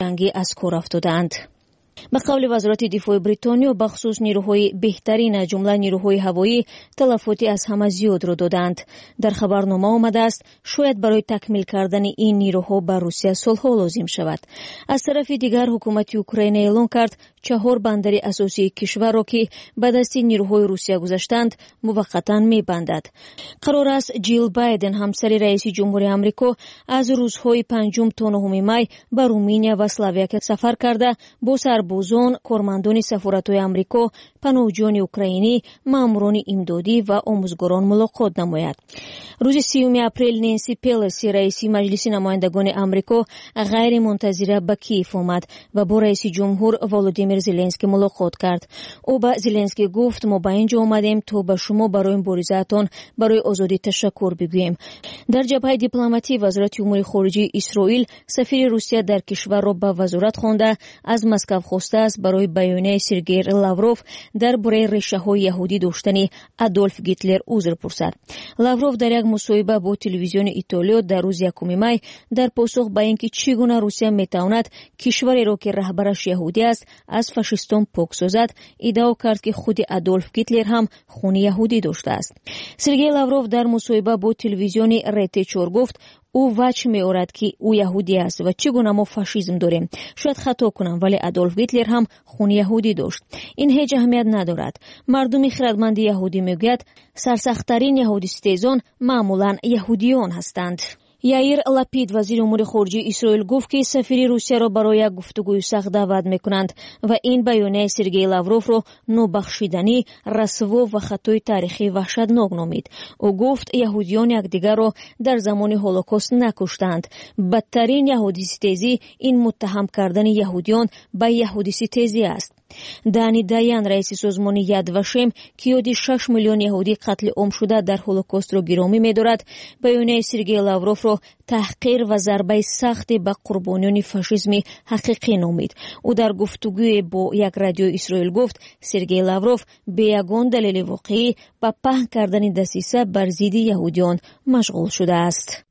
جنگی از کار افتادند. به قول وزارت دفاع بریتانیا بخصوص نیروهای بهترین جمله نیروهای هوایی تلفاتی از همه زیاد را دادند. در خبرنامه آمده است شاید برای تکمیل کردن این نیروها به روسیه صلح لازم شود. از طرف دیگر حکومت اوکراین اعلام کرد 4 بندر اساسی کشور را که به دست نیروهای روسیه گذاشتند موقتا می‌بندد. قرار است جیل بایدن همسر رئیس جمهوری آمریکا از روزهای 5 تا 9 می به رومانیا و اسلواکیه سفر کرده با سربازان، کارمندان سفارت‌های آمریکا، پناهجویان اوکراینی، ماموران امدادی و آموزگاران ملاقات نماید. روز 30 اپریل نانسی پلوسی رئیس مجلس نمایندگان آمریکا غیر منتظره به کیف آمد و با رئیس جمهور ولودیمیر زلنسکی ملاقات کرد. او به زلنسکی گفت ما به اینجا آمدیم تا به شما برای مبارزه‌تان برای آزادی تشکر بگوییم. در جبهه دیپلماتی وزارت امور خارجه اسرائیل سفیر روسیه در کشور را به وزارت خوانده از مسکو خواسته است برای بیانیه سرگئی لاوروف درباره ریشه‌های یهودی داشتن آدولف گیتلر عذر پرسد. لاوروف در یک مصاحبه با تلویزیون ایتالیا در روز 1 می در پاسخ به اینکه چگونه روسیه میتواند کشوری را که رهبرش یهودی است از فاشیستان پاک سازد ادعا کرد که خود آدولف گیتلر هم خون یهودی داشته است. سرگئی لاوروف در مصاحبه با تلویزیون RT 4 گفت او وجه می آورد که او یهودی است و چگونه ما فاشیسم داریم. شاید خطا کنم ولی آدولف گیتلر هم خون یهودی داشت. این هیچ اهمیت ندارد. مردم خردمند یهودی میگوید سرسخت‌ترین یهودی ستیزان معمولا یهودیان هستند. یائیر لاپید وزیر امور خارجه اسرائیل گفت که سفیر روسیه را برای گفتگوی سخت دعوت میکنند و این بیانیه سرگئی لاوروف را نابخشودنی، رسوا و خطای تاریخی وحشتناک نامید. او گفت یهودیان یکدیگر را در زمان هولوکاست نکشتند. بدترین یهودی ستیزی این متهم کردن یهودیان به یهودی ستیزی است. دانی دایان رئیس سازمان ید وشم که یاد 6 میلیون یهودی قتل عام شده در هولوکاست را گرامی می‌دارد بیانیه سرگئی لاوروف را تحقیر و ضربه سختی به قربانیان فاشیسم حقیقی نامید. او در گفتگوی با یک رادیو اسرائیل گفت سرگئی لاوروف به یگان دلیل واقعی به پهن کردن دسیسه بر ضد یهودیان مشغول شده است.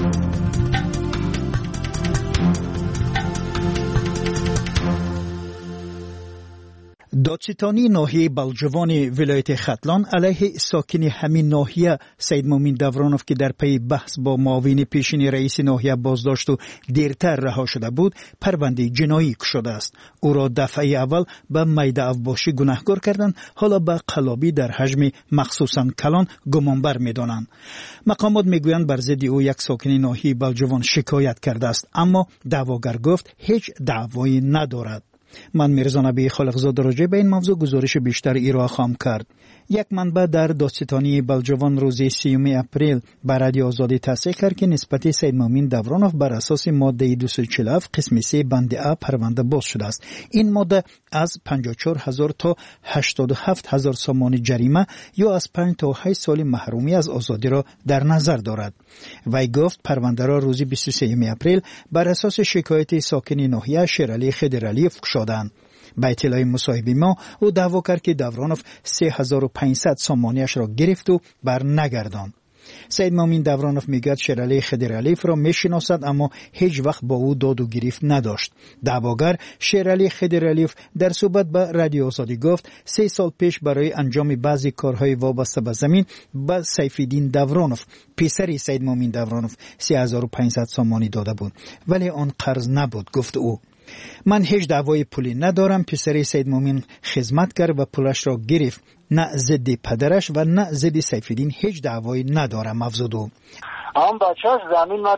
دادستانی ناحیه بلجوان ولایت ختلان علیه ساکن همین ناحیه سید مومن دورانوف که در پی بحث با معاون پیشین رئیس ناحیه بازداشت و دیرتر رها شده بود پرونده جنایی شده است. او را دفعه اول به میده افباشی گناهکار کردند، حالا به قلابی در حجم مخصوصا کلان گمانبر می‌دانند. مقامات میگویند بر ضد او یک ساکن ناحیه بلجوان شکایت کرده است، اما دعواگر گفت هیچ دعوایی ندارد. من میرزا نبی خالقزاد راجع به این موضوع گزارش بیشتر ارائه خواهم کرد. یک منبع در دادستانی بلجوان روز 30 اپریل بر رادیو آزادی تصریح کرد که نسبت سید مومن دورانوف بر اساس ماده 247 قسم 3 بند ا پرونده باز شده است. این ماده از 54,000 تا 87,000 سامان جریمه یا از 5 تا 8 سال محرومی از آزادی را در نظر دارد. وی گفت پرونده را روز 23 اپریل بر اساس شکایت ساکن ناحیه شیرعلی خضرعلی فشردند. به اطلاع مصاحبه ما او دعوا کرد که دورانوف 3500 سامانیش را گرفت و بر نگرداند. سید مومن دورانوف میگوید شیرعلی خضرعلی را میشناسد اما هیچ وقت با او داد و گریفت نداشت. دعواگر شیرعلی خضرعلی در صحبت به رادیو آزادی گفت 3 سال پیش برای انجام بعضی کارهای وابسته به زمین به سیفالدین دورانوف پسر سید مومن دورانوف 3500 سامانی داده بود، ولی آن قرض نبود. گفت او من هیچ دعوای پولی ندارم. پسر سید مومن خدمت کرد و پولش را گرفت. نه ضد پدرش و نه ضد سیفالدین هیچ دعوایی ندارم. افزود او هم بچه‌اش زمین ما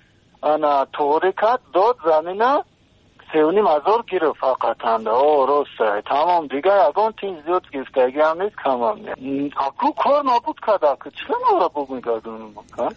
انا توریکات داد زمینه 3,500 گرفت فقط انده راست تمام دیگه اگان تیز زیاد گفتگی هم نیست کمام نیست اکو کار نبود کده که چه نورا بگردونم کن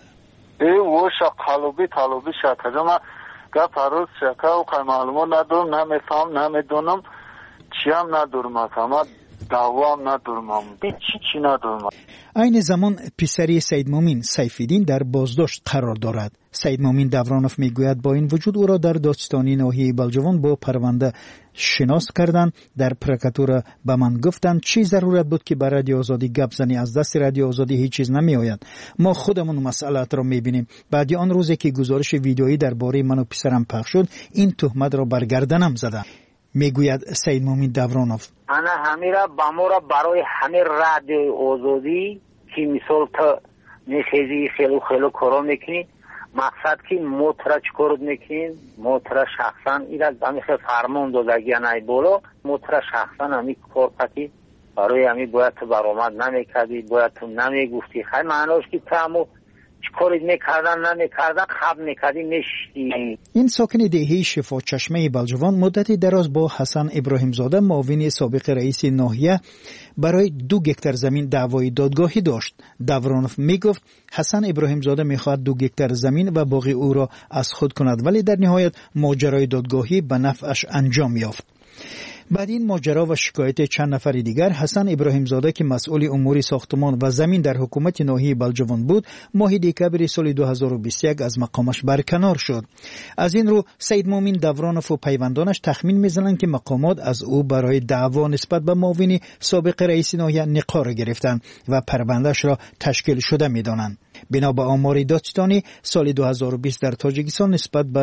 وشا قلوبی طلوبی شکجا من گفت هروز شکه و که معلومات ندارم نمیفهم نمیدونم چی هم ندارم اما دوام ندارم، چی ندارم. این زمان پسری سید مومین سیفیدین در بازداشت قرار دارد. سید مومین دورانوف میگوید با این وجود او را در دادستانی ناحیه بلجوان با پرونده شناس کردند. در پرکاتور به من گفتند چی ضرورت بود که برای رادیو آزادی گپ زنی؟ از دست رادیو آزادی هیچ چیز نمی آید. ما خودمون مسئلات را میبینیم. بعد آن روزی که گزارش ویدئویی درباره من و پسرم پخش شد، این تهمت را بر گردنم زدند. میگوید سید مومین دورانوف. انا همیرا بامورا برای همه رادیو آزادی که مثال تا نخیزی خیلو کارا میکنی، مقصد که موترا چکار میکنین؟ موترا شخصا ایراد همیشه فرمان دادگی نای بولو، موترا شخصا همی کار پتی برای همی باید تو برآمد نمیکردی، باید تو نمیگفتی. خیلی معناش که تامو چکاری میکردن نمیکردن خب میکردی نشتی. این ساکن دهه شفا چشمه بلجوان مدتی دراز با حسن ابراهیم زاده معاون سابق رئیس ناحیه برای 2 گکتر زمین دعوای دادگاهی داشت. دورانوف میگفت حسن ابراهیم زاده میخواهد 2 گکتر زمین و باقی او را از خود کند، ولی در نهایت ماجرای دادگاهی به نفعش انجام یافت. بعد این ماجرا و شکایت چند نفر دیگر، حسن ابراهیم زاده که مسئول امور ساختمان و زمین در حکومت ناحیه بلجوان بود، ماه دکبر سال 2021 از مقامش برکنار شد. از این رو سید مومین دورانوف و پیوندانش تخمین میزنند که مقامات از او برای دعوا نسبت به معاون سابق رئیس ناحیه نقار گرفتند و پروندهش را تشکیل شده میدانند. بنا به آمار دادستانی سال 2020 در تاجیکستان نسبت به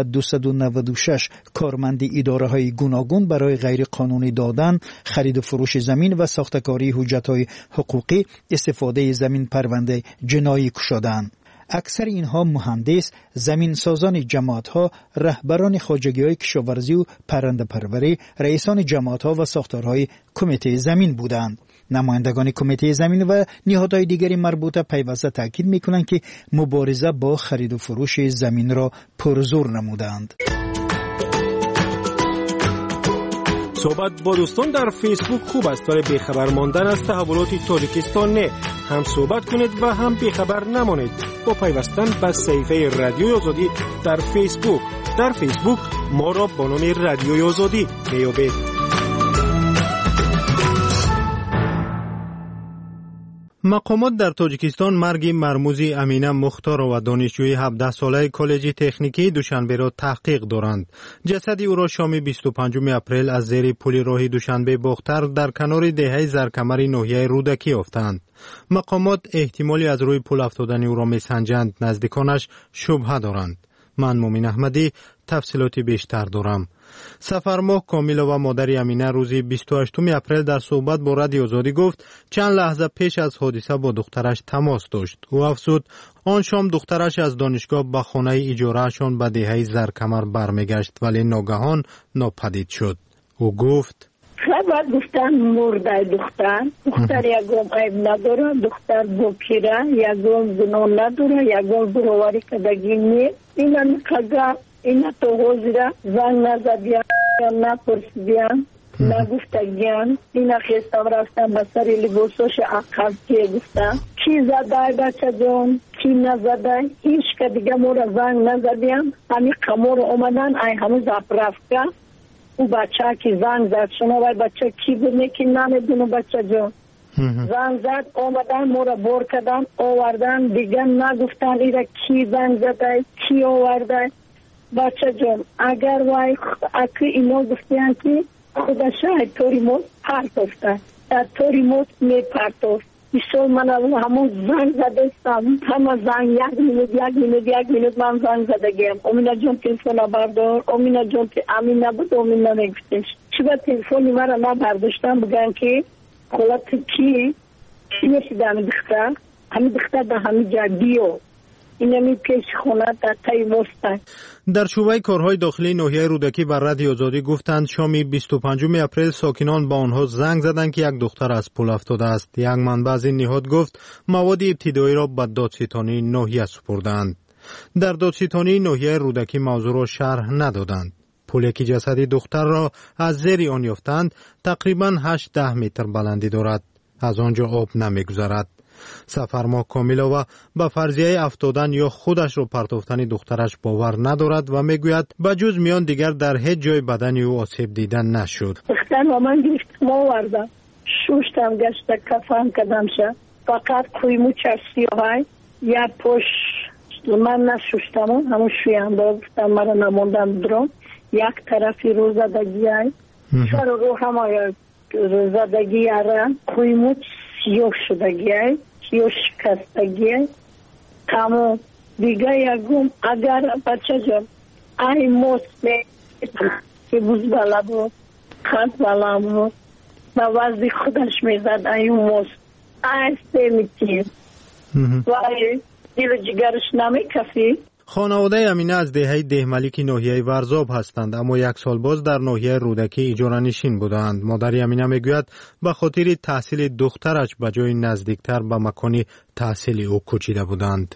296 کارمند اداره های گوناگون برای غیر قانونی دادن، خرید و فروش زمین و ساختکاری حجت های حقوقی استفاده زمین پرونده جنایی کشادند. اکثر اینها مهندس، زمین سازان جماعت ها، رهبران خواجگی های کشاورزی و پرنده پروری، رئیسان جماعت ها و ساختارهای کمیته زمین بودند. نمایندگان کمیته زمین و نهادهای دیگری مربوطه پیوسته تاکید میکنند که مبارزه با خرید و فروش زمین را پرزور نمودند. صحبت با دوستان در فیسبوک خوب است، ولی بیخبر ماندن از تحولات تاجیکستان نه. هم صحبت کنید و هم بیخبر نمانید با پیوستن به صفحه رادیوی آزادی در فیسبوک. در فیسبوک ما را با نام رادیوی آزادی میابید. مقامات در تاجیکستان مرگ مرموزی امینه مختار و دانشجوی 17 ساله کالج تکنیکی دوشنبه را تحقیق دارند. جسد او را شام 25 اپریل از زیر پل راه دوشنبه باختر در کنار دهه زرکمر ناحیه رودکی یافتند. مقامات احتمالی از روی پل افتادن او را میسنجند، نزدیکانش شبهه دارند. من مومین احمدی تفصیلات بیشتر دارم. سفرماه کامیلا و مادر امینه روزی 28 اپریل در صحبت با رادیو آزادی گفت چند لحظه پیش از حادثه با دخترش تماس داشت. او افزود آن شام دخترش از دانشگاه به خانه اجارهشان به دهه زرکمر برمیگشت، ولی ناگهان ناپدید شد. او گفت خبر گفتن مرده دختر یکم عیب نداره، دختر بکیره، یکم گناه نداره، یکم برواری کدگی نیست. اینا نکگه اینا تو حوزیره زنگ نزدیم نپرسیدیم نگفتگیم. اینا خیستم رفتم بسری لباسوش عقب که گفتم کی زده بچه جون کی نزده، هیچ که دیگه مورا زنگ نزدیم. همی قمور اومدن ای همه زب رفته او بچه که زنگ زد شما وای بچه کی بود نکی نمیدونو بچه جون زنگ زد اومدن مورا بور کردن آوردن دیگه نگفتن ایره کی زنگ زده کی آورده. بچه جون اگر وای اکی اینا گفتن که خدا شاید توری موت پرتفته در توری موت می پرتفت ایشون من همون زنگ زده استم همه زنگ یک مینوت من زنگ زده گیم. امینا جون تلفن بردار، امینا جون امین نبود، امینا نگفتش چی با تلفنی مرا نبرداشتن بگن که خلط کی نشیده همی دختر در همی جا بیو اینمی پیش خونه در تای مستن. در شعبه کارهای داخلی ناحیه رودکی بر رادیو آزادی گفتند شام 25 اپریل ساکنان با آنها زنگ زدند که یک دختر از پل افتاده است. یک منبع از این نهاد گفت مواد ابتدایی را به دادستانی ناحیه سپردند. در دادستانی ناحیه رودکی موضوع را شرح ندادند. پلی که جسد دختر را از زیر آن یافتند تقریباً 8-10 متر بلندی دارد. از آنجا آب نمیگذرد. سفرماه کامیلا و به فرضیه افتادن یا خودش را پرتافتن دخترش باور ندارد و میگوید بجز میان دیگر در هیچ جای بدن او آسیب دیدن نشد. دختر و من گرفتم آوردم شوشتم گشته کفم کدم شد فقط کویمو چستی های یا پوش من نشوشتم همون شویم گفتم مرا نموندم درم یک طرفی رو زدگی های سر رو همه زدگی های کویمو سیاه شدگی های سیاه شکستگی های تمام دیگه یکم اگر بچه جان ای موست که بوز بالا بود خط بالا بود و وزی خودش میزد ای موست ای سمیتیم و دیل جگرش نمیکفی. خانواده امینه از دهه دهملیک ناحیه ورزاب هستند، اما یک سال باز در ناحیه رودکی اجاره نشین بودند. مادر امینه میگوید به خاطر تحصیل دخترش به جای نزدیکتر به مکان تحصیل او کوچیده بودند.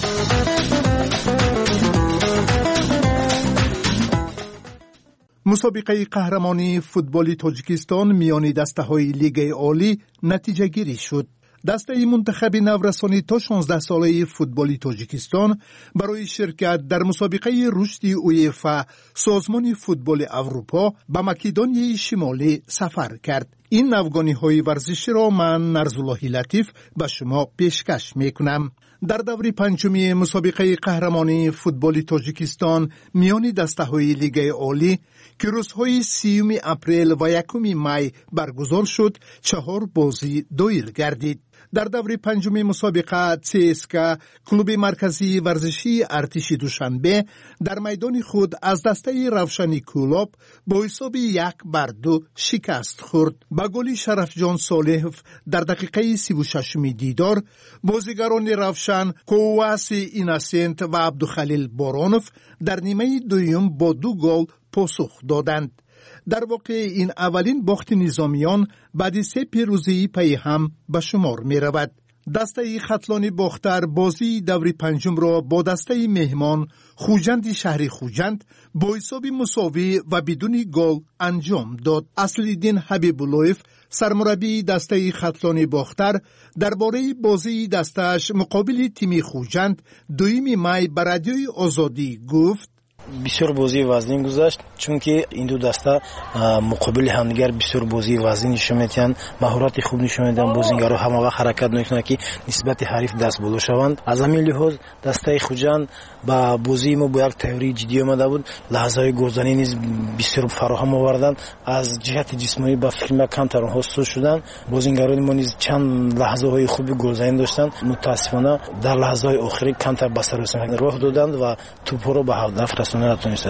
مسابقه قهرمانی فوتبال تاجیکستان میان دسته‌های لیگ عالی نتیجه گیری شد. دسته منتخب نورسانی تا 16 ساله فوتبال تاجیکستان برای شرکت در مسابقه رشد اویفا سازمان فوتبال اروپا به مکدونیای شمالی سفر کرد. این نوگانی‌های ورزشی را من نرزالله لطیف به شما پیشکش میکنم. در دور پنجمی مسابقه قهرمانی فوتبال تاجیکستان میان دسته‌های لیگ عالی که روزهای 30 اپریل و 1 می برگزار شد 4 بازی دایر گردید. در دور پنجمی مسابقه CSKA کلوب مرکزی ورزشی ارتش دوشنبه در میدان خود از دسته روشنی کلوب با حساب 1-2 شکست خورد. با گل شرفجان صالح در دقیقه 36 دیدار بازیگران روشن کوواس ایناسنت و عبدالخلیل بارانوف در نیمه دوم با 2 گل پاسخ دادند. در واقع این اولین باخت نظامیان بعد 3 پیروزی پی هم به شمار می رود. دسته خطلان باختر بازی دور پنجم را با دسته مهمان خوجند شهر خوجند با حساب مساوی و بدون گل انجام داد. اصلالدین حبیب‌اللهیف سرمربی دسته خطلان باختر درباره بازی دستش مقابل تیم خوجند 2 می بر رادیوی آزادی گفت: بسیار بازی وزنی گذشت، چون که این دو دسته مقابل همدیگر بسیار بازی وزنی نشون میدن، مهارت خوب نشون میدن، بازیگرا همه وقت حرکت میکنن که نسبت حریف دست بالا شوند. از همین لحاظ دسته خوجند با بازی ما با یک تیاری جدی آمده بود. لحظه‌های گلزنی نیز بسیار فراهم آوردند. از جهت جسمانی با فیلم کانتر اونها سود شدند. بازیگران ما نیز چند لحظه‌های خوب گلزنی داشتند. متأسفانه در لحظه‌های آخری کانتر به سر راه دادند و توپ را به هدف رساندند.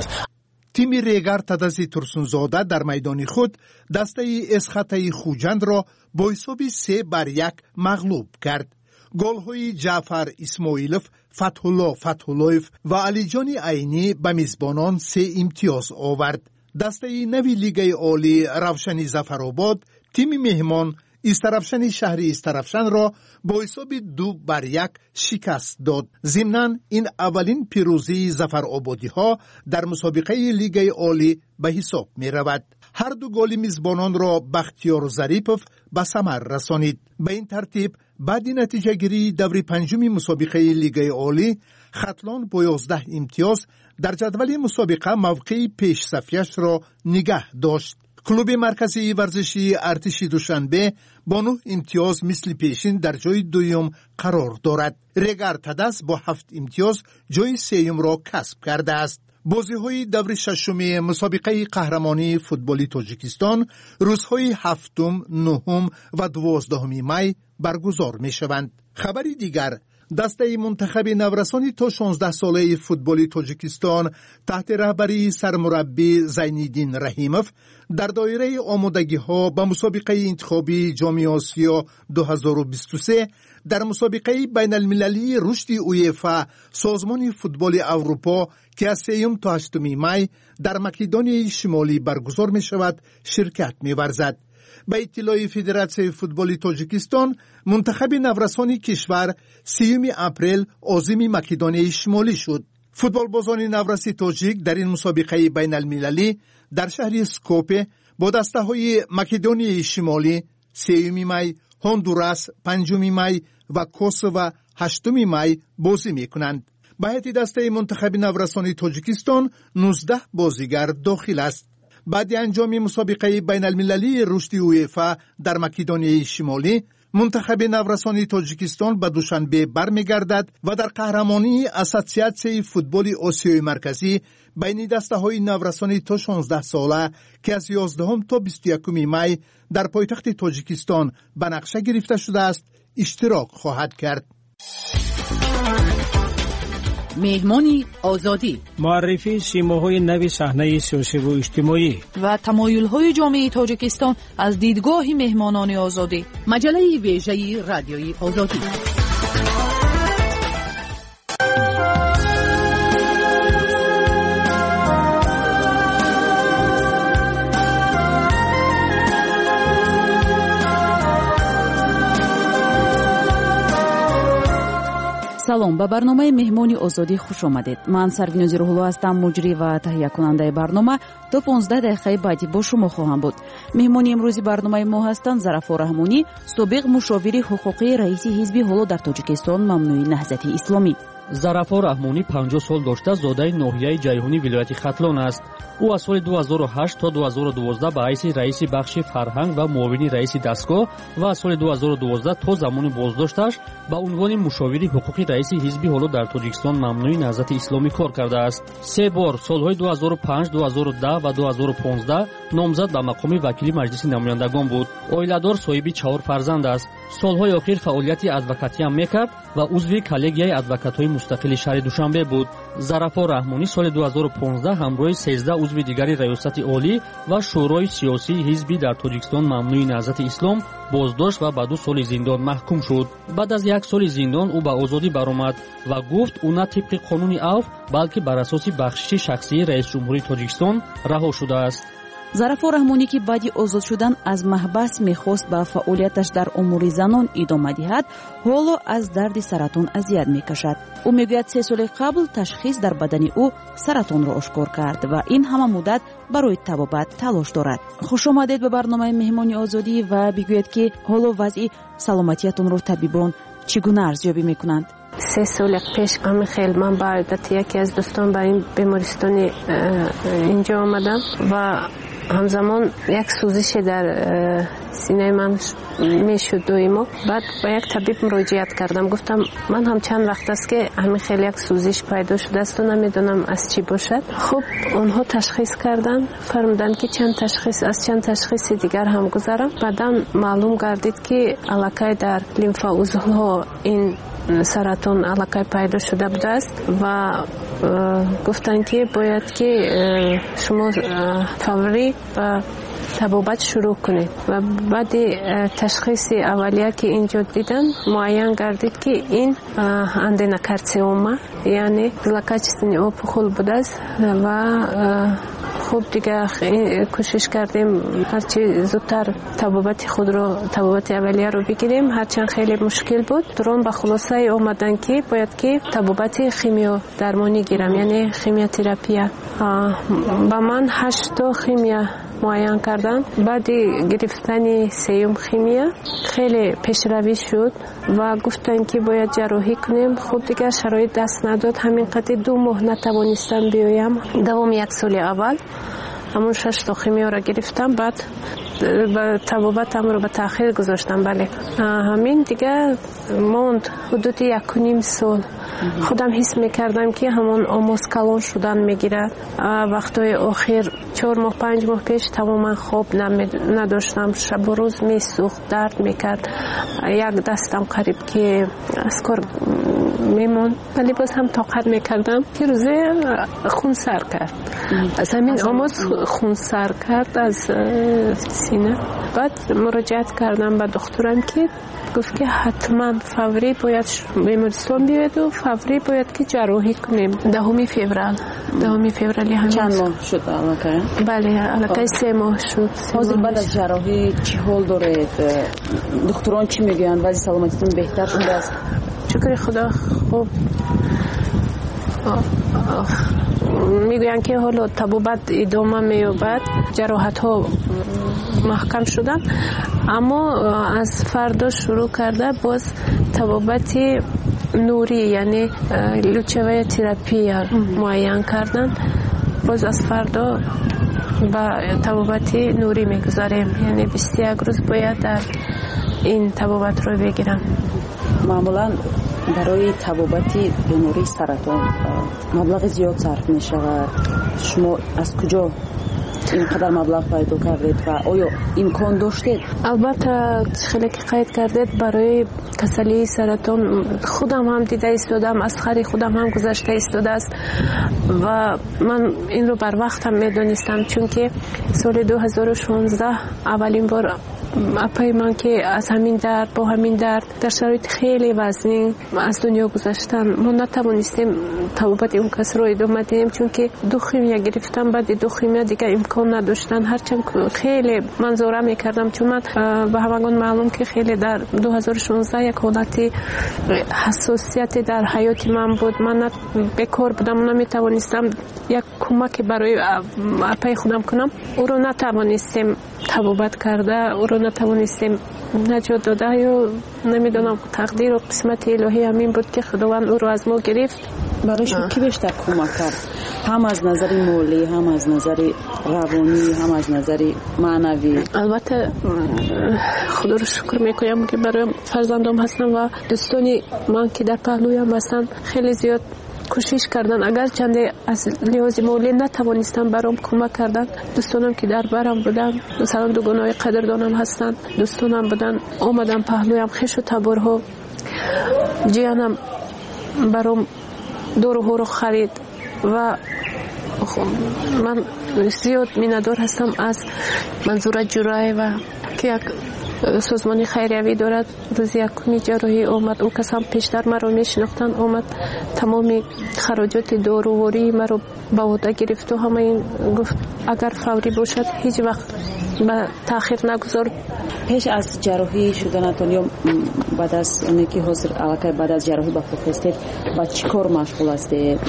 تیم ریگر تدزی ترسونزاده در میدان خود دسته اسخطه خوجند را با حساب 3-1 مغلوب کرد. گل‌های جعفر اسماعیلوف، فتح‌الله فتح‌اللهیف و علیجان عینی به میزبانان 3 امتیاز آورد. دسته نوی لیگ عالی روشنی ظفرآباد تیم مهمان استرفشن شهر استرفشن را با حساب 2-1 شکست داد. ضمناً این اولین پیروزی ظفرآبادی ها در مسابقه لیگ عالی به حساب می رود. هر 2 گل میزبانان را بختیار ظریفوف به ثمر رسانید. به این ترتیب بعد نتیجه گیری دور پنجم مسابقه لیگ عالی خطلان با 11 امتیاز در جدول مسابقه موقع پیش صفیش را نگه داشت. کلوب مرکزی ورزشی ارتش دوشنبه با 9 امتیاز مثل پیشین در جای دوم قرار دارد. ریگر تدس با 7 امتیاز جای سوم را کسب کرده است. بازی‌های دور ششم مسابقه قهرمانی فوتبال تاجیکستان روزهای 7، 9 و 12 می برگزار می‌شوند. خبری دیگر: دسته منتخب نورسانی تا 16 ساله فوتبال تاجیکستان تحت رهبری سرمربی زینالدین رحیموف در دایره آمادگی‌ها به مسابقه انتخابی جام آسیا 2023 در مسابقه بین المللی رشد اویفا سازمان فوتبال اروپا که از 3 تا 8 می در مکدونیای شمالی برگزار می شود شرکت می ورزد. به اطلاع فدراسیون فوتبال تاجیکستان منتخب نورسانی کشور 30 اپریل عازم مکدونیای شمالی شد. فوتبال بازان نورسی تاجیک در این مسابقه بین المللی در شهر سکوپه با دسته های مکدونیای شمالی 3 می، هندوراس 5 می و کوسوو 8 می بازی می کنند. به هیئت دسته منتخب نورسانی تاجیکستان 19 بازیگر داخل است. بعد انجام مسابقه بین المللی رشدی اویفا در مکدونیای شمالی، منتخب نورسان تاجیکستان به دوشنبه برمیگردد و در قهرمانی اسوسیاسیون فوتبال آسیای مرکزی بین دسته‌های نورسان تا 16 ساله که از 11 تا 21 می در پایتخت تاجیکستان به نقشه گرفته شده است اشتراک خواهد کرد. مهمانی آزادی، معرفی سیماهای نو صحنه سیاسی و اجتماعی و تمایل‌های جامعه تاجیکستان از دیدگاه مهمانان آزادی. مجله ویژه رادیوی آزادی. салом, ба барномаи меҳмони озодӣ хуш омадед. ман сарвинози рӯҳулло ҳастам, муҷрӣ ва таҳиякунандаи барнома. то 15 дақиқаи баъдӣ бо шумо хоҳам буд. меҳмони имрӯзи барномаи мо ҳастанд Зарафор Раҳмонӣ, собиқ мушовири ҳуқуқии раиси ҳизби ҳоло дар Тоҷикистон мамнӯи Наҳзати Исломӣ. Зарафор Раҳмонӣ 50 сол дошта зодаи ноҳияи ҷайҳунӣ вилояти Хатлон аст. ӯ аз соли 2008 то 2012 ба ҳайси раиси бахши фарҳанг ва муовини раиси дастгоҳ ва аз соли 2012 то замони боздошташ ба унвони мушовири ҳуқуқи раиси ҳизби ҳоло дар Тоҷикистон мамнӯи Наҳзати Исломӣ кор кардааст. 3 бор солҳои 2005, 2010 ва 2015 номзад ба мақоми вакили маҷлиси намояндагон буд. Оиладор, соҳиби 4 фарзанд аст. солҳои охир фаъолияти адвокатиам мекард ва узви коллегияи адвокатҳои мустақили шаҳри Душанбе буд. Зарафор Раҳмонӣ соли 2015 ҳамроҳи 13 узви дигари раёсати олӣ ва шӯрои сиёсии ҳизби дар Тоҷикистон мамнӯи Наҳзати Ислом боздошт ва ба 2 соли зиндон маҳкум шуд. баъд аз 1 соли зиндон ӯ ба озодӣ баромад ва гуфт ӯ на тибқи қонуни авф, балки бар асоси бахшиши шахсии раисҷумҳурии Тоҷикистон раҳо шудааст. Зарафор Раҳмонӣ ки баъди озод шудан аз маҳбас мехост ба фаъолияташ дар умури занон идома диҳад, ҳоло аз дарди саратон азият мекашад. ӯ мегӯяд 3 соли қабл ташхис дар бадани ӯ саратонро ошкор кард ва ин ҳама муддат барои табобат талош дорад. хушомадед ба барномаи меҳмони озодӣ ва бигӯед ки ҳоло вазъи саломатиятонро табибон чӣ гуна арзёбӣ мекунанд? 3 соли пеш амихел ман ба одати яке аз дӯстон ба ин бемористони инҷо омадам ва ҳамзамон як сӯзише дар синаи ман мешуд доимо. баъд ба як табиб муроҷиат кардам, гуфтам ман ҳам чанд вақт аст ки амихел як сӯзиш пайдо шудасту намедонам аз чӣ бошад. хуб онҳо ташхис карданд, фармуданд ки аз чанд ташхиси дигар ҳам гузарам. баъдан маълум гардид ки аллакай дар лимфоузлҳо ин саратон аллакай пайдо шуда будааст ва гуфтанд ки бояд ки шумо фаврӣ ба табобат шурӯъ кунед. ва баъди ташхиси аввалия ки инҷо дидан муайян гардид ки ин аденокарциома, яъне злокачественный опухол будааст ва хуб дигар кӯшиш кардем ҳарчи зудтар табобати аввалияро бигирем, ҳарчанд хеле мушкил буд. турон ба хулосае омадан ки бояд ки табобати химиодармонӣ гирам, яъне химиотерапия. ба ман 8 то химия муайян кардан. баъди гирифтани 3-ум химия хеле пешравӣ шуд ва гуфтанд ки бояд ҷарроҳӣ кунем. хуб дигар шароит даст надод, ҳамин қадри 2 моҳ натавонистам биёям. давоми 1 соли аввал ҳамон 6 то химиёро гирифтам, баъд табобатамро ба таъхир гузоштам. бале ҳамин дигар монд ҳудуди 1.5 сол. худам ҳис мекардам ки ҳамон омоз калон шудан мегирад. вақтҳои охир 4 моҳ 5 моҳ пеш тамоман хоб надоштам, шабу рӯз месӯхт, дард мекард, як дастам қариб ки аз кор мемонд, вале боз ҳам тоқат мекардам ки рӯзе хунсар кард. аз ҳамин омоз хунсар кард аз сина. баъд муроҷиат кардам ба духтурам ки гуфт ки ҳатман фаврӣ бояд бемористон биёеду фаврӣ бояд ки ҷарроҳӣ кунем. 10 феврали ҳамин чанд моҳ шуд аллакай? бале аллакай 3 моҳ шуд. ҳозир баъд аз ҷарроҳӣ чӣ ҳол доред? духтурон чӣ мегӯянд? вазъи саломатитон беҳтар шудааст? шукри худо. хуб мегӯянд ки ҳоло табобат идома меёбад, ҷароҳатҳо маҳкам шуданд, аммо аз фардо шурӯъ карда боз табобати нурӣ, яъне лучевая терапия муайян карданд باز از فردا با طبابت نوری میگذاریم، یعنی 21 روز باید در این طبابت رو بگیرم. معمولا برای طبابت بیماری سرطان مبلغ زیاد صرف می شود. شما از کجا اینقدر مبلغ پیدا کردید و آیا امکان داشتید؟ البته خیلی که قید کردید برای کسلی سرطان خودم هم دیده ایستادم، از خری خودم هم گذشته ایستاده است و من این رو بر وقت هم میدونستم، چون که سال 2016 اولین بار اپای من که از همین درد با همین درد در شرایط خیلی وزنی از دنیا گذشتن، ما نتوانستیم طبابت اون کس رو ادامه دهیم، چون که دو خیمیا گرفتم، بعد دو خیمیا دیگه امکان نداشتن. هرچند خیلی منظوره میکردم، چون من به همگان معلوم که خیلی در 2016 یک حالتی حساسیت در حیات من بود، من بیکار بودم، نمیتوانستم یک کمک برای اپای خودم کنم، او رو نتوانستیم طبابت کرده، او رو نتوانستیم نجات داده، یا نمیدونم تقدیر و قسمت الهی همین بود که خداوند او رو از ما گرفت. برای شما کی بیشتر کمک کرد؟ هم از نظر مالی، هم از نظر روانی، هم از نظر معنوی؟ البته خدا رو شکر میکنم که برای فرزندم هستم و دوستانی من که در پهلویم هستن خیلی زیاد کوشش کردن، اگر چنده از لحاظ مالی نتوانستم برام کمک کردن. دوستانم که در برم بودن، مثلا دوگانای قدردانم هستن، دوستانم بودن آمدن پهلویم، خش و تبرها، جیانم برام دورو رو خرید و من زیاد میندار هستم از منظور جرای و که یک سازمانی خیریوی دارد. روز یکمی جراحی آمد، او کس هم پیشتر مرا میشناختن، آمد تمام خراجات داروواری مرا به عهده گرفت و همه این گفت اگر فوری باشد هیچ وقت به تاخیر نگذار. پیش از جراحی شدنتون یا بعد از اونی که حاضر علاقه بعد از جراحی به خود هستید با چی کار مشغول هستید؟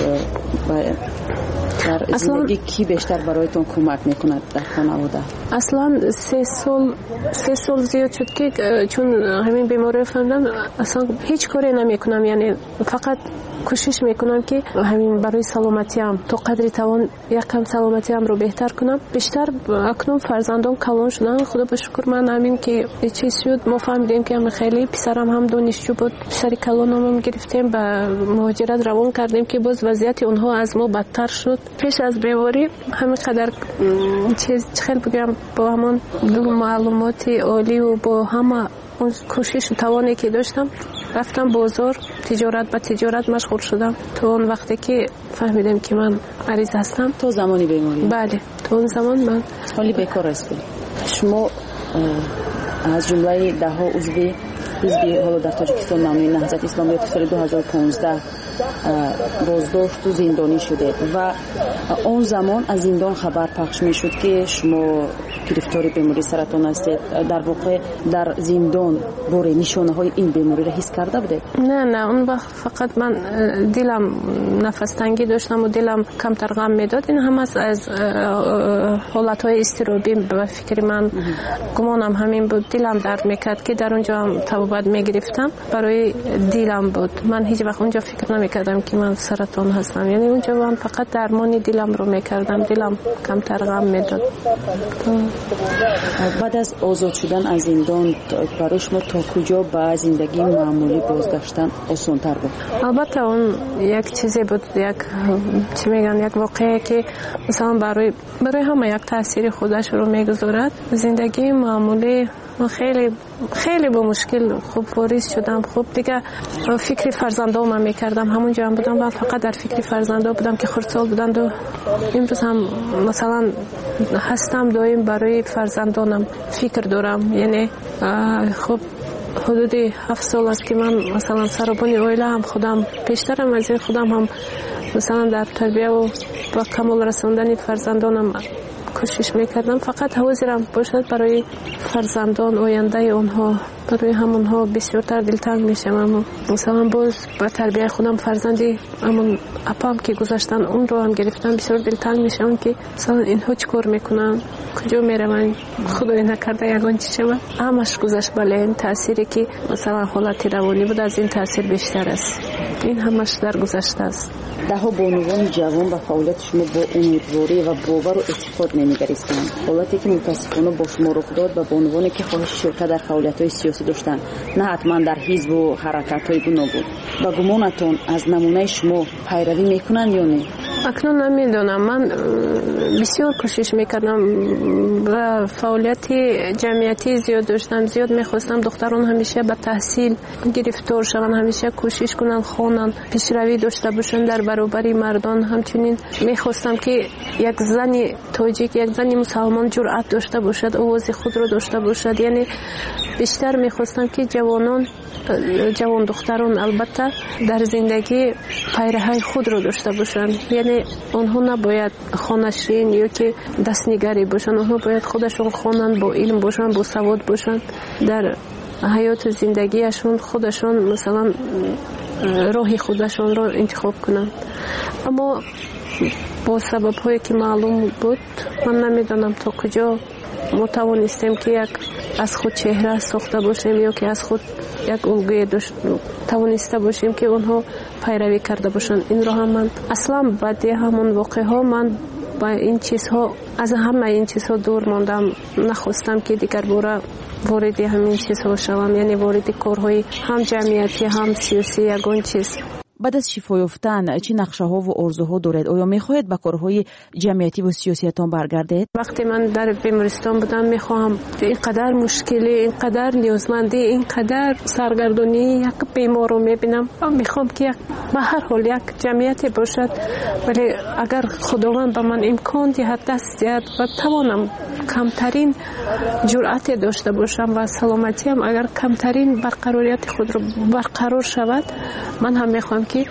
در زندگی کی بیشتر برایتون کمک میکند در خانواده؟ اصلا 3 سال زیاد شد که چون همین بیماری فهمیدم اصلا هیچ کاری نمیکنم، یعنی فقط کوشش میکنم که همین برای سلامتیم تا قدری توان یکم سلامتیم رو بهتر کنم. بیشتر اکنون فرزندان کلان شدن، خدا به شکر. من همین که چیز شد ما فهمیدیم که خیلی پسرم هم دانشجو بود، پسری کلانم هم گرفتیم به مهاجرت روان کردیم که باز وضعیت اونها از ما بدتر شد. پیش از بیماری همین قدر چیز خیلی بگم با همون معلومات عالی و با همه اون کوشش و توانی که داشتم رفتم بازار، تجارت به تجارت مشغول شدم تا اون وقتی که فهمیدم که من مریض هستم. تو زمانی بیماری؟ بله، تو اون زمان من حالی بیکار هستی. شما از جمله 10 عضوی حزب حالا در تاجیکستان نامی نهضت اسلامی که سال 2015 بازداشت و زندانی شده و اون زمان از زندان خبر پخش می شد که شما گرفتار بیماری سرطان هستید. در واقع در زندان باره نشانه های این بیماری را حس کرده بوده؟ نه اون وقت فقط من دلم نفس تنگی داشتم و دلم کمتر غم میداد. این هم از حالت های اضطرابی به فکر من گمانم همین بود. دلم درد میکرد که در اونجا هم طبابت میگرفتم، برای دلم بود. من هیچ وقت اونجا فکر نمیکردم که من سرطان هستم، یعنی اونجا من فقط درمانی دلم رو میکردم، دلم کمتر غم میداد. بعد از آزاد شدن از زندان برای شما تا کجا به زندگی معمولی بازگشتن آسان‌تر بود؟ البته اون یک چیزی بود، یک چی میگن، یک واقعه که مثلا برای همه یک تاثیر خودش رو میگذارد. زندگی معمولی خیلی با مشکل خوب واریز شدم. خوب دیگه فکر فرزندام میکردم، همونجا هم بودم و فقط در فکر فرزندام بودم که خردسال بودند و امروز هم مثلا هستم دائم برای فرزندانم فکر دارم. یعنی خب حدود 7 سال است که من مثلا سربانی اویله هم خودم پیشترم از این خودم هم مثلا در تربیه و با کمال رساندن فرزندانم کوشش میکردم. فقط حاضرم باشد برای فرزندان آینده اونها، برای همونها بسیارتر دلتنگ میشم. مثلا باز با تربیه خودم فرزندی همون اپام که گذاشتن اون رو هم گرفتم، بسیار دلتنگ میشم که مثلا اینها چیکار میکنن. کجا میروند خدای نکرده یگان چی شود همش گذشت. بله این تأثیری که مثلا حالت روانی بود از این تأثیر بیشتر است. این همش در گذشته است. دهها بانوان جوان و فعالیت شما با امیدواری و باور و اعتقاد نمی‌گریستند. حالتی که متاسفانه با شما رخ داد و بانوانی که خواهش شرکت در فعالیت‌های سیاسی داشتند، نه حتما در حزب و حرکت‌های گوناگون. و گمانتون از نمونه شما پیروی میکنند یا نه؟ اکنون نمیدونم. من بسیار کوشش میکردم و فعالیت جمعیتی زیاد داشتم. زیاد میخواستم دختران همیشه به تحصیل گرفتار شوند، همیشه کوشش کنند خوانند، پیشروی داشته باشند در برابر مردان. همچنین میخواستم که یک زن تاجیک، یک زن مسلمان جرأت داشته باشد، آواز خود را داشته باشد. یعنی بیشتر میخواستم که جوان دختران البته در زندگی پیرهی خود را داشته باشند. یعنی آنها نباید خانشین یا که دستنگری باشند، آنها باید خودشون خوانند، با علم باشند، با سواد باشند، در حیات زندگیشون خودشون مثلا راه خودشون را انتخاب کنند. اما با سبب هایی که معلوم بود من نمیدانم تا کجا ما توانستیم که یک از خود چهره ساخته باشیم یا که از خود یک الگوی توانسته باشیم که اونها پیروی کرده باشند. این را هم من اصلا بعد همون واقعه ها من با این چیزها از همه این چیزها دور ماندم. نخواستم که دیگر باره وارد همین چیزها شوم، یعنی وارد کارهای هم جمعیتی هم سیاسی یگان چیز. بعد از شفا یافتن چه نقشه‌ها و آرزوها دارید؟ آیا می‌خواهید به کارهای جمعیتی و سیاسیتان برگردید؟ وقتی من در بیمارستان بودم می‌خواهم اینقدر مشکلی، اینقدر نیازمندی، اینقدر سرگردانی یک بیمار رو می‌بینم. می‌خوام که به هر حال یک جمعیتی باشد، ولی اگر خداوند به من امکان دهد، دست دهد و توانم کمترین جرأت داشته باشم و سلامتیم اگر کمترین برقراریت خود رو برقرار شود، من هم می‌خوام که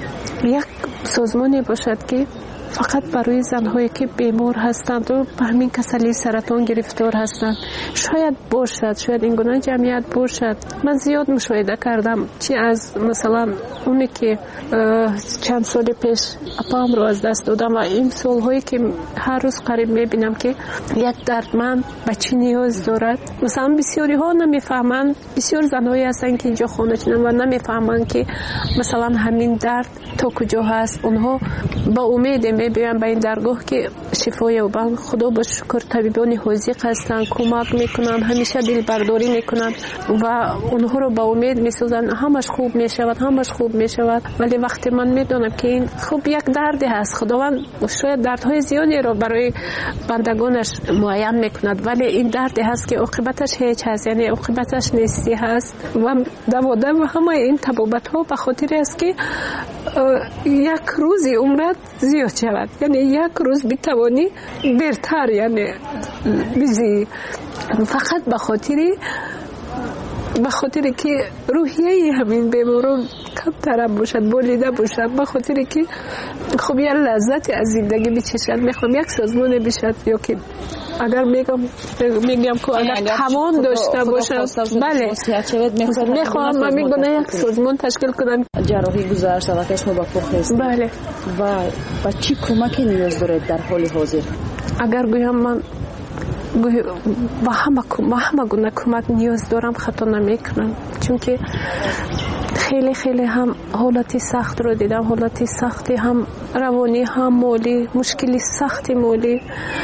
یک سازمانی باشد که فقط برای زنهایی که بیمار هستند و به همین کسلی سرطان گرفتار هستند شاید باشد، شاید این گونه جمعیت باشد. من زیاد مشاهده کردم چی از مثلا اونی که چند سال پیش اپام رو از دست دادم و این سالهایی که هر روز قریب میبینم که یک دردمند به چی نیاز دارد. مثلا بسیاری ها نمیفهمند، بسیار زنهایی هستند که اینجا خانه چنن و نمیفهمند که مثلا همین درد تا کجا هست. اونها با امید میبینن به این درگاه که شفا یابند. خدا با شکر طبیبان حاذق هستند، کمک میکنن، همیشه دل برداری میکنن و اونها رو با امید میسازن همش خوب میشود، همش خوب میشود. ولی وقتی من میدونم که این خوب یک دردی هست، خداوند شاید دردهای زیادی رو برای بندگانش معین میکند، ولی این دردی هست که عاقبتش هیچ هست، یعنی عاقبتش نیستی هست و دوادم و همه این طبابت ها به خاطر است که یک روزی عمرت زیاد شود، یعنی یک روز بتوانی بهتر یعنی بزی، فقط به خاطر که روحیه همین بیماران کمتر باشد، بولیده باشد، به خاطر که خب یه لذت از زندگی بچشد. میخوام یک سازمان بشد یا که اگر میگم که اگر توان داشته باشد، بله میخوام من میگم یک سازمان تشکیل کنم. جراحی گذشته و کشم با پخت. بله. و چی کمکی نیاز دارید در حال حاضر؟ اگر گویم من با همه گونه کمک نیاز دارم خطا نمیکنم، چون که خیلی خیلی هم حالتی سخت رو دیدم، حالتی سختی هم روانی هم مالی، مشکلی سختی مالی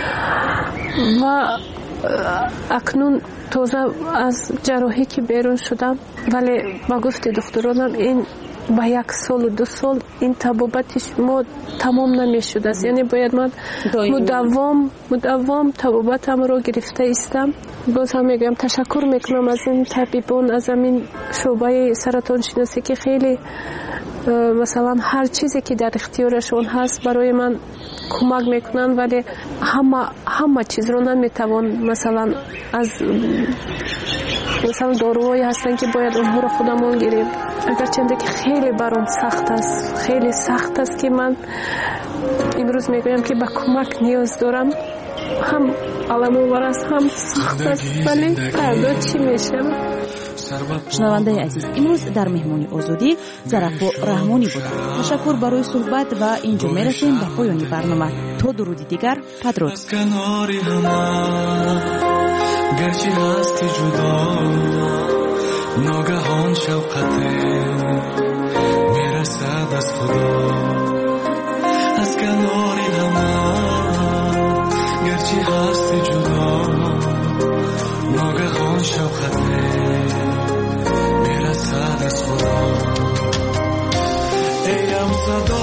و اکنون تازه از جراحی که بیرون شدم، ولی با گفت دکترانم این با 1 سال و 2 سال این طبابتش ما تمام نمیشد است، یعنی باید من مداوم طبابتم رو گرفته استم. باز هم میگم تشکر میکنم از این طبیبان، از این شعبه سرطان شناسی که خیلی مثلا هر چیزی که در اختیارشون هست برای من کمک میکنن، ولی همه چیز رو نمیتوان مثلا از مثلا داروهایی هستن که باید اونها رو خودمون گیریم، اگرچه که خیلی برام سخت است، خیلی سخت است که من امروز میگویم که به کمک نیاز دارم. هم علم‌آور است، هم سخت است، ولی فردا چی میشه؟ شنونده عزیز، امروز در مهمانی آزادی زرافا رحمانی بودند. تشکر برای صحبت و اینجا میرسیم به پایان برنامه. تا درودی دیگر، بدرود. گرچه هستی جدا ناگهان شوقته میرسد از خدا از کناری همه گرچه هستی جدا ناگهان شوقته میرسد از خدا ایم صدا